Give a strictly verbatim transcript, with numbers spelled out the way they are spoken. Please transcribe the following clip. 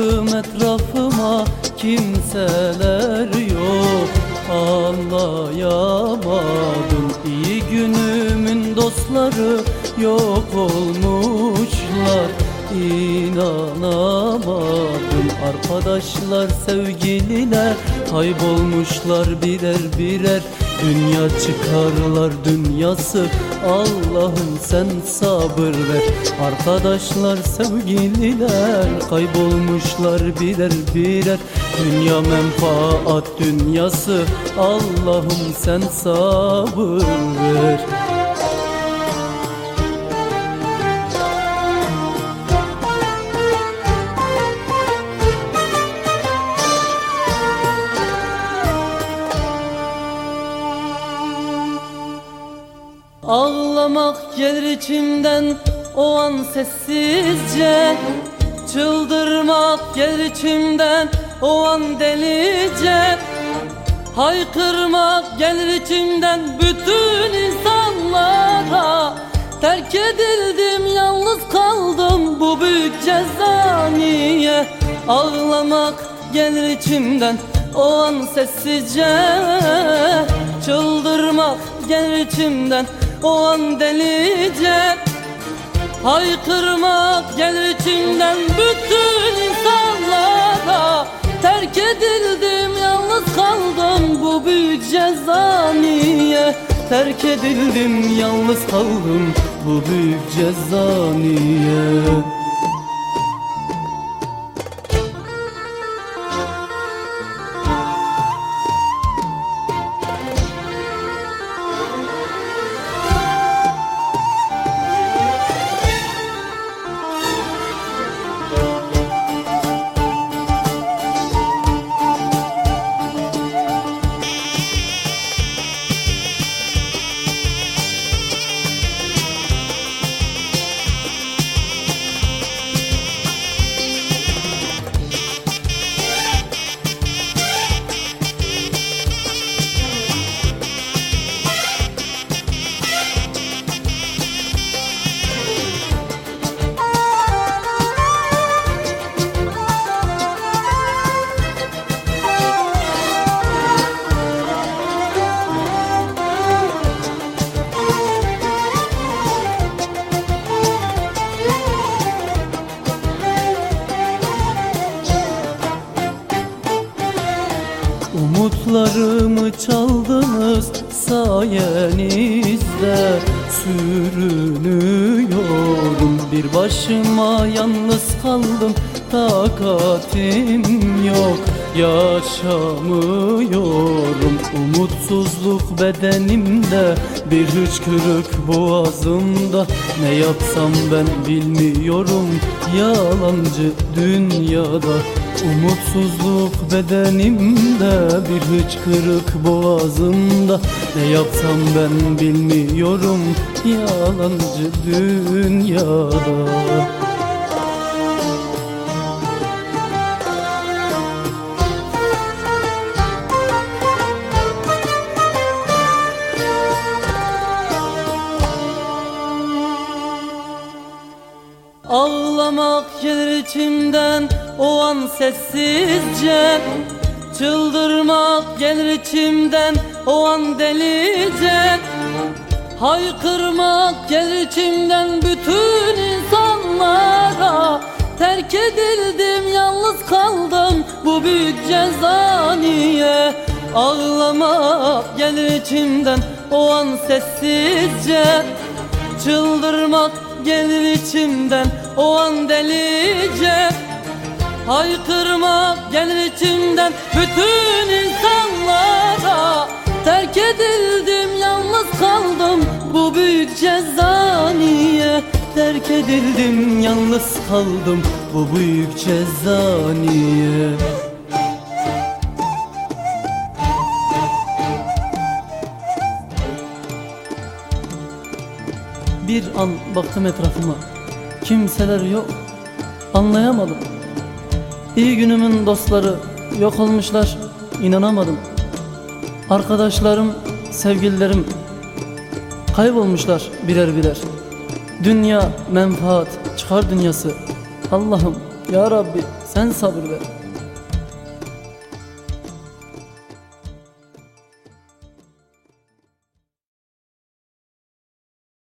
baktım etrafıma, kimseler yok. Anlayamadım, iyi günümün dostları yok olmuşlar. İnanamadım, arkadaşlar, sevgililer kaybolmuşlar birer birer. Dünya çıkarlar dünyası, Allah'ım sen sabır ver. Arkadaşlar, sevgililer kaybolmuşlar birer birer. Dünya menfaat dünyası, Allah'ım sen sabır ver. Ağlamak gelir içimden o an sessizce, çıldırmak gelir içimden o an delice. Haykırmak gelir içimden bütün insanlara. Terk edildim, yalnız kaldım, bu büyük ceza niye? Ağlamak gelir içimden o an sessizce, çıldırmak gelir içimden o an delice. Haykırmak gelir içimden bütün insanlara. Terk edildim, yalnız kaldım, bu büyük ceza niye? Terk edildim, yalnız kaldım, bu büyük ceza niye? Umutlarımı çaldınız sayenizde, sürünüyorum bir başıma, yalnız kaldım, takatim yok, yaşamıyorum. Umutsuzluk bedenimde, bir hıçkırık boğazımda. Ne yapsam ben bilmiyorum yalancı dünyada. Umutsuzluk bedenimde, bir hıçkırık boğazımda. Ne yapsam ben bilmiyorum yalancı dünyada. Ağlamak gelir içimden o an sessizce, çıldırmak gelir içimden o an delice. Haykırmak gelir içimden bütün insanlara. Terk edildim, yalnız kaldım, bu büyük ceza niye? Ağlamak gelir içimden o an sessizce, çıldırmak gelir içimden o an delice. Haykırmak gelir içimden bütün insanlara. Terk edildim, yalnız kaldım, bu büyük ceza niye? Terk edildim, yalnız kaldım, bu büyük ceza niye? Bir an baktım etrafıma, kimseler yok, anlayamadım. İyi günümün dostları yok olmuşlar, inanamadım. Arkadaşlarım, sevgililerim kaybolmuşlar birer birer. Dünya menfaat, çıkar dünyası. Allah'ım ya Rabbi sen sabır ver.